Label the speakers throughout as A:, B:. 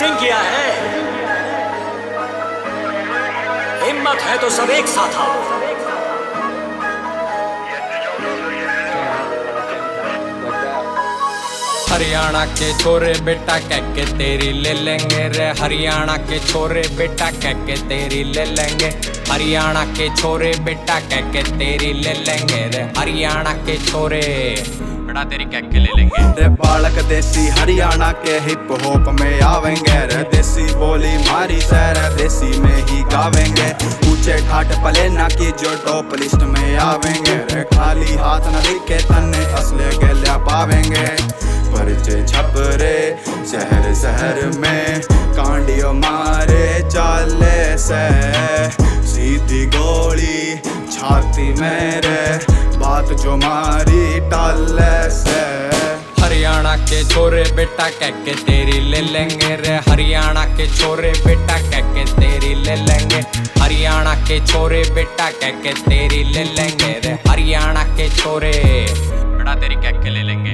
A: Acting किया है। हिम्मत है तो सब एक साथ आओ।
B: हरियाणा के छोरे बेटा कह के तेरी ले लेंगे रे। हरियाणा के छोरे बेटा कह के तेरी ले लेंगे। हरियाणा के छोरे बेटा कह के तेरी ले लेंगे रे। हरियाणा के छोरे बेटा तेरी कह के ले लेंगे
C: रे। बालक देसी हरियाणा के हिप हॉप में आवेंगे रे। देसी बोली मारी सैर देसी में ही गावेंगे। ऊंचे ठाट पले ना की जो टॉप लिस्ट में आवेंगे रे। खाली हाथ न दिखे तन्ने असले गल्या पावेंगे। परिचय छपरे शहर शहर में कांडियो मारे चाले से। सीधी गोली छाती में रे बात जो मारी टाले से।
B: हरियाणा के छोरे बेटा कह के तेरी ले लेंगे रे। हरियाणा के छोरे बेटा कह के तेरी ले लेंगे। हरियाणा के छोरे बेटा कह के तेरी ले लेंगे रे। हरियाणा के छोरे बेटा तेरी कह के ले लेंगे।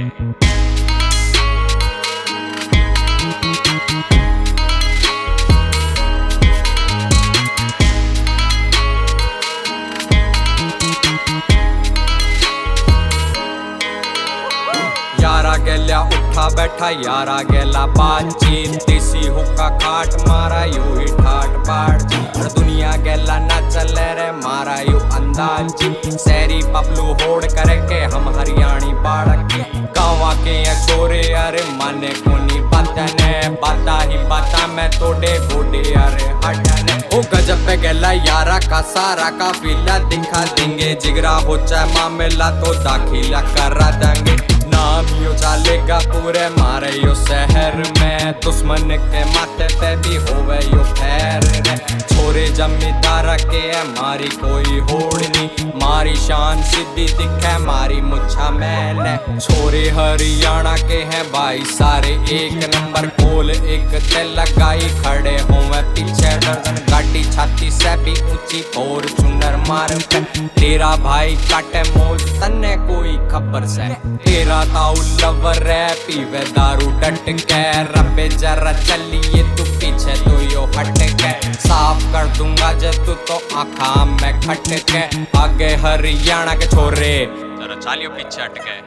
B: यारा गेल्या उठा बैठा यारा गेला बातचीत। देसी हुक्का खाट मारा यू ही ठाट बाट। दुनिया गेला ना चले रे मारा यू अंदाजी। सैरी पपलू होड़ करके हम हरियाणी बाड़क गाँव के छोरे अरे माने कोनी बतने। बाता ही बाता मैं तोड़े गोडे अरे हटने। ओ गजब पे गेला यारा का सारा काफिला दिखा देंगे। जिगरा हो चाहे मामला तो दाखिला करा देंगे। नाम यो चलेगा पूरे मारे यो शहर में। दुश्मन के माथे पे भी होवे यो खैर रे। छोरे जमींदार के है मारी कोई होड़ नहीं। मारी शान सीधी दिखे मारी मुच्छा मैंने। छोरे हरियाणा के हैं भाई सारे एक नंबर। कोल एक ते लगाई खड़े होवे पीछे दर्जन। गाड़ी छाती से भी ऊंची और चुनर मार पे। तेरा भाई काटे मोज तन्ने कोई खबर से। तेरा ताऊ लवर रे पीवे दारू डट के। रब्बे जरा चलिए तू पीछे तो यो हट के। साफ कर दूंगा जे तू तो आँखा में खट के। आगे हरियाणा के छोरे जरा चालियो पीछे हट के।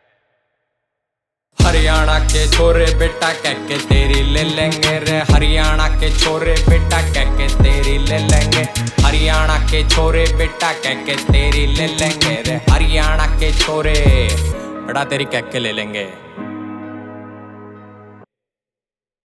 B: हरियाणा के छोरे बेटा कह के तेरी ले लेंगे रे। हरियाणा के छोरे बेटा कह के तेरी ले लेंगे। हरियाणा के छोरे बेटा कह के तेरी ले लेंगे रे। हरियाणा के छोरे बेटा तेरी कह के ले लेंगे।